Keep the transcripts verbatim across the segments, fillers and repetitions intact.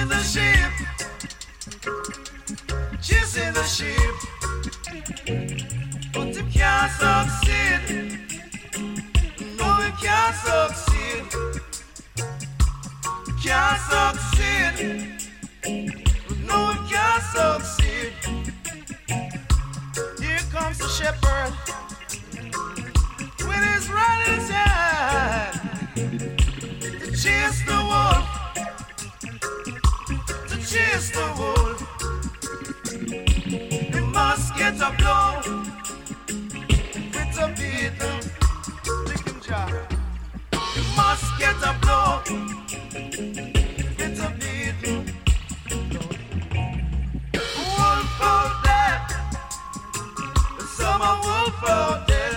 Chasing the sheep, chasing the sheep, but him can't succeed. No, he can't succeed. Can't succeed. No, he can't succeed. Here comes the shepherd with his rod in his hand to chase the wolf, to chase the wolf. He must get a blow with a beating. Lick him, Jah. He must get a blow with a beating. Wolf out there, summer wolf out there,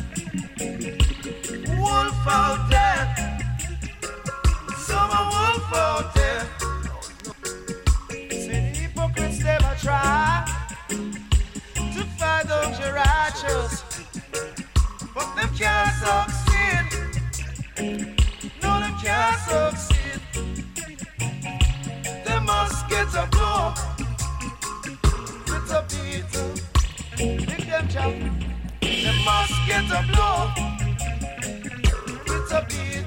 wolf out there, summer wolf out there. See the hypocrites never try to find those you're righteous, but them can't succeed. No, them can't succeed. They must get a blow with a beating. Pick them, Jah. They must get a blow with a beat.